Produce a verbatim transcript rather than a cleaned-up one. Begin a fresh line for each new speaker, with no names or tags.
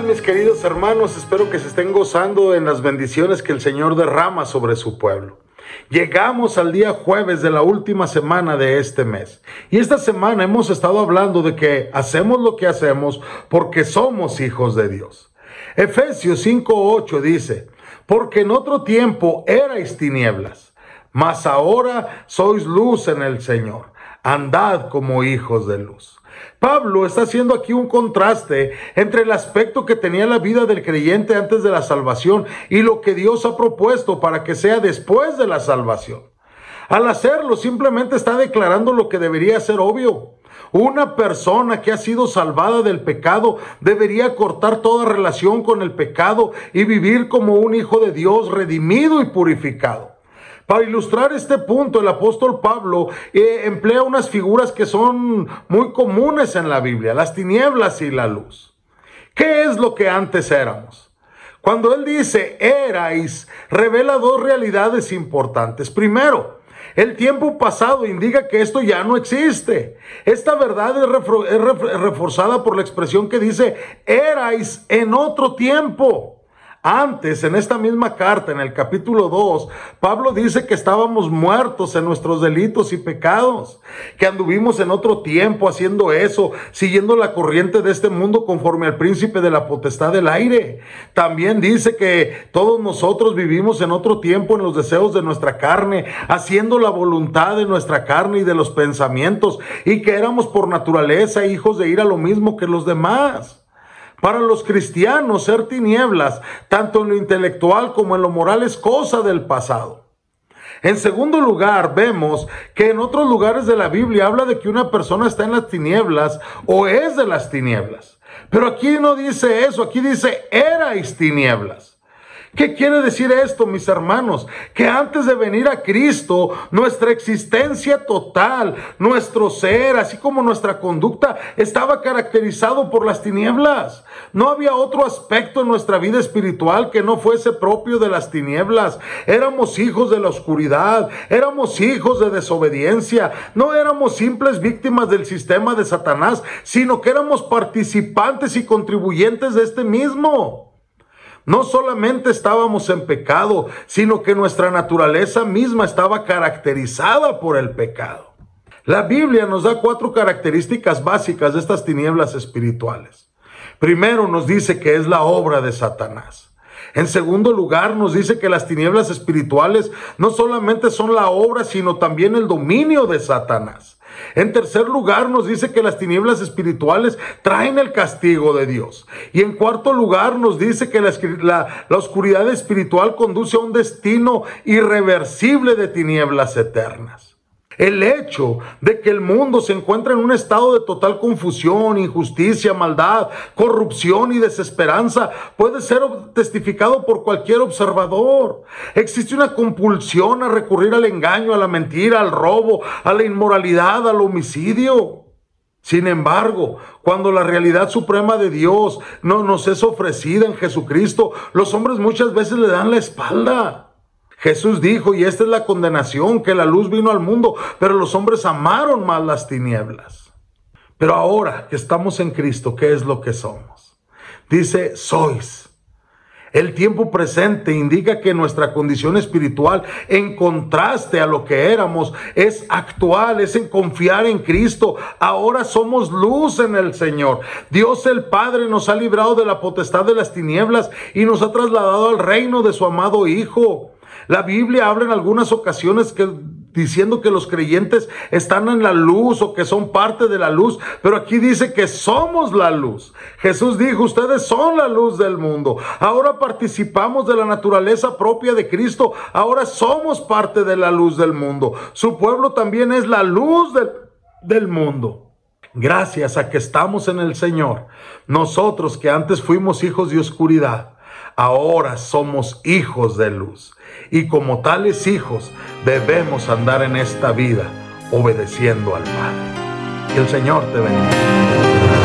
mis queridos hermanos? Espero que se estén gozando en las bendiciones que el Señor derrama sobre su pueblo. Llegamos al día jueves de la última semana de este mes. Y esta semana hemos estado hablando de que hacemos lo que hacemos porque somos hijos de Dios. Efesios cinco ocho dice: porque en otro tiempo erais tinieblas, mas ahora sois luz en el Señor. Andad como hijos de luz. Pablo está haciendo aquí un contraste entre el aspecto que tenía la vida del creyente antes de la salvación y lo que Dios ha propuesto para que sea después de la salvación. Al hacerlo, simplemente está declarando lo que debería ser obvio. Una persona que ha sido salvada del pecado debería cortar toda relación con el pecado y vivir como un hijo de Dios redimido y purificado. Para ilustrar este punto, el apóstol Pablo eh, emplea unas figuras que son muy comunes en la Biblia: las tinieblas y la luz. ¿Qué es lo que antes éramos? Cuando él dice erais, revela dos realidades importantes. Primero, el tiempo pasado indica que esto ya no existe. Esta verdad es, refro- es ref- reforzada por la expresión que dice erais en otro tiempo. Antes, en esta misma carta, en el capítulo dos, Pablo dice que estábamos muertos en nuestros delitos y pecados, que anduvimos en otro tiempo haciendo eso, siguiendo la corriente de este mundo conforme al príncipe de la potestad del aire. También dice que todos nosotros vivimos en otro tiempo en los deseos de nuestra carne, haciendo la voluntad de nuestra carne y de los pensamientos, y que éramos por naturaleza hijos de ira lo mismo que los demás. Para los cristianos, ser tinieblas, tanto en lo intelectual como en lo moral, es cosa del pasado. En segundo lugar, vemos que en otros lugares de la Biblia habla de que una persona está en las tinieblas o es de las tinieblas. Pero aquí no dice eso, aquí dice erais tinieblas. ¿Qué quiere decir esto, mis hermanos? Que antes de venir a Cristo, nuestra existencia total, nuestro ser, así como nuestra conducta, estaba caracterizado por las tinieblas. No había otro aspecto en nuestra vida espiritual que no fuese propio de las tinieblas. Éramos hijos de la oscuridad, éramos hijos de desobediencia, no éramos simples víctimas del sistema de Satanás, sino que éramos participantes y contribuyentes de este mismo. No solamente estábamos en pecado, sino que nuestra naturaleza misma estaba caracterizada por el pecado. La Biblia nos da cuatro características básicas de estas tinieblas espirituales. Primero, nos dice que es la obra de Satanás. En segundo lugar, nos dice que las tinieblas espirituales no solamente son la obra, sino también el dominio de Satanás. En tercer lugar, nos dice que las tinieblas espirituales traen el castigo de Dios. Y en cuarto lugar, nos dice que la, la, la oscuridad espiritual conduce a un destino irreversible de tinieblas eternas. El hecho de que el mundo se encuentra en un estado de total confusión, injusticia, maldad, corrupción y desesperanza puede ser testificado por cualquier observador. Existe una compulsión a recurrir al engaño, a la mentira, al robo, a la inmoralidad, al homicidio. Sin embargo, cuando la realidad suprema de Dios no nos es ofrecida en Jesucristo, los hombres muchas veces le dan la espalda. Jesús dijo, y esta es la condenación, que la luz vino al mundo, pero los hombres amaron más las tinieblas. Pero ahora que estamos en Cristo, ¿qué es lo que somos? Dice, sois. El tiempo presente indica que nuestra condición espiritual, en contraste a lo que éramos, es actual, es en confiar en Cristo. Ahora somos luz en el Señor. Dios el Padre nos ha librado de la potestad de las tinieblas y nos ha trasladado al reino de su amado Hijo. La Biblia habla en algunas ocasiones que, diciendo que los creyentes están en la luz o que son parte de la luz, pero aquí dice que somos la luz. Jesús dijo, ustedes son la luz del mundo. Ahora participamos de la naturaleza propia de Cristo. Ahora somos parte de la luz del mundo. Su pueblo también es la luz del, del mundo. Gracias a que estamos en el Señor, nosotros que antes fuimos hijos de oscuridad, ahora somos hijos de luz. Y como tales hijos debemos andar en esta vida obedeciendo al Padre. Que el Señor te bendiga.